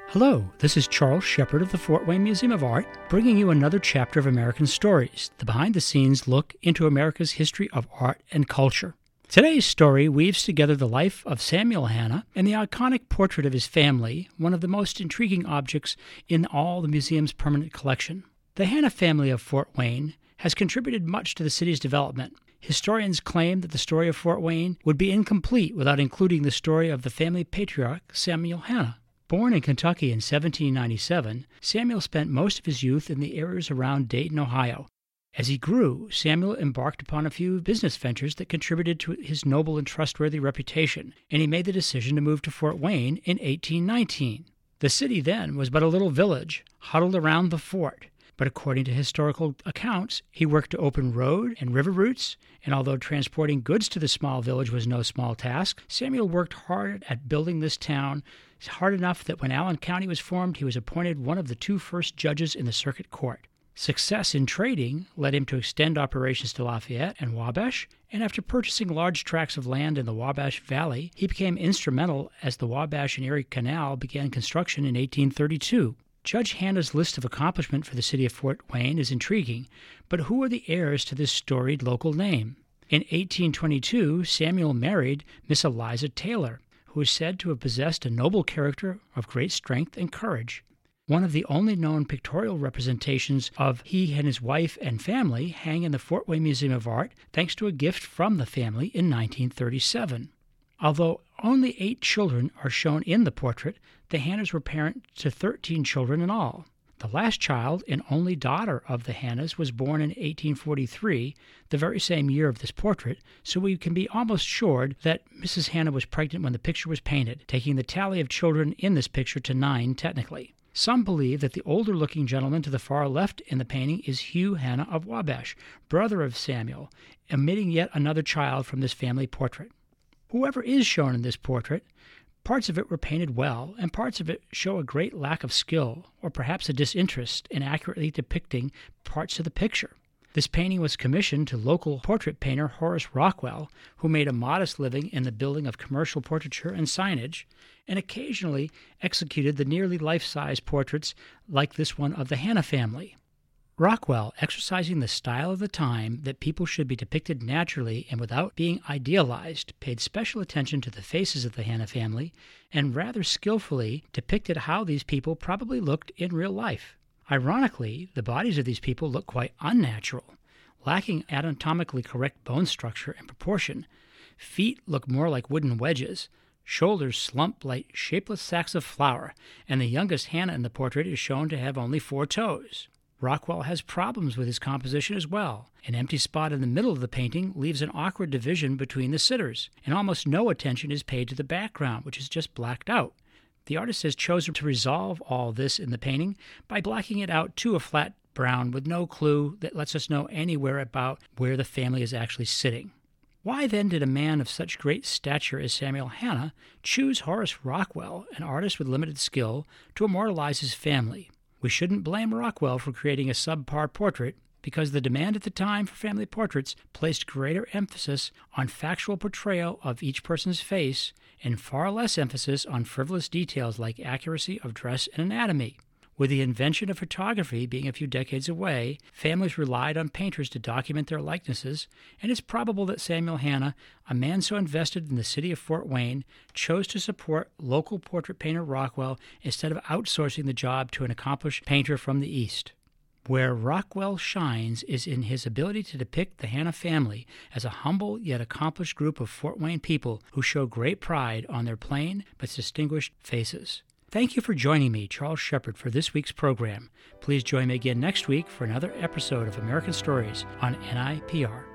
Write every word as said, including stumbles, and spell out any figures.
Hello, this is Charles Shepard of the Fort Wayne Museum of Art, bringing you another chapter of American Stories, the behind-the-scenes look into America's history of art and culture. Today's story weaves together the life of Samuel Hannah and the iconic portrait of his family, one of the most intriguing objects in all the museum's permanent collection. The Hannah family of Fort Wayne has contributed much to the city's development. Historians claim that the story of Fort Wayne would be incomplete without including the story of the family patriarch, Samuel Hannah. Born in Kentucky in seventeen ninety-seven, Samuel spent most of his youth in the areas around Dayton, Ohio. As he grew, Samuel embarked upon a few business ventures that contributed to his noble and trustworthy reputation, and he made the decision to move to Fort Wayne in eighteen nineteen. The city then was but a little village, huddled around the fort. But according to historical accounts, he worked to open road and river routes, and although transporting goods to the small village was no small task, Samuel worked hard at building this town, hard enough that when Allen County was formed, he was appointed one of the two first judges in the circuit court. Success in trading led him to extend operations to Lafayette and Wabash, and after purchasing large tracts of land in the Wabash Valley, he became instrumental as the Wabash and Erie Canal began construction in eighteen thirty-two. Judge Hannah's list of accomplishment for the city of Fort Wayne is intriguing, but who are the heirs to this storied local name? In eighteen twenty-two, Samuel married Miss Eliza Taylor, who is said to have possessed a noble character of great strength and courage. One of the only known pictorial representations of he and his wife and family hang in the Fort Wayne Museum of Art thanks to a gift from the family in nineteen thirty-seven. Although only eight children are shown in the portrait, the Hannahs were parent to thirteen children in all. The last child and only daughter of the Hannahs was born in eighteen forty-three, the very same year of this portrait, so we can be almost sure that Missus Hannah was pregnant when the picture was painted, taking the tally of children in this picture to nine technically. Some believe that the older-looking gentleman to the far left in the painting is Hugh Hannah of Wabash, brother of Samuel, omitting yet another child from this family portrait. Whoever is shown in this portrait, parts of it were painted well, and parts of it show a great lack of skill, or perhaps a disinterest in accurately depicting parts of the picture. This painting was commissioned to local portrait painter Horace Rockwell, who made a modest living in the building of commercial portraiture and signage, and occasionally executed the nearly life-size portraits like this one of the Hannah family. Rockwell, exercising the style of the time that people should be depicted naturally and without being idealized, paid special attention to the faces of the Hannah family and rather skillfully depicted how these people probably looked in real life. Ironically, the bodies of these people look quite unnatural, lacking anatomically correct bone structure and proportion. Feet look more like wooden wedges, shoulders slump like shapeless sacks of flour, and the youngest Hannah in the portrait is shown to have only four toes. Rockwell has problems with his composition as well. An empty spot in the middle of the painting leaves an awkward division between the sitters, and almost no attention is paid to the background, which is just blacked out. The artist has chosen to resolve all this in the painting by blacking it out to a flat brown with no clue that lets us know anywhere about where the family is actually sitting. Why then did a man of such great stature as Samuel Hannah choose Horace Rockwell, an artist with limited skill, to immortalize his family? We shouldn't blame Rockwell for creating a subpar portrait, because the demand at the time for family portraits placed greater emphasis on factual portrayal of each person's face and far less emphasis on frivolous details like accuracy of dress and anatomy. With the invention of photography being a few decades away, families relied on painters to document their likenesses, and it's probable that Samuel Hannah, a man so invested in the city of Fort Wayne, chose to support local portrait painter Rockwell instead of outsourcing the job to an accomplished painter from the East. Where Rockwell shines is in his ability to depict the Hannah family as a humble yet accomplished group of Fort Wayne people who show great pride on their plain but distinguished faces. Thank you for joining me, Charles Shepard, for this week's program. Please join me again next week for another episode of American Stories on N I P R.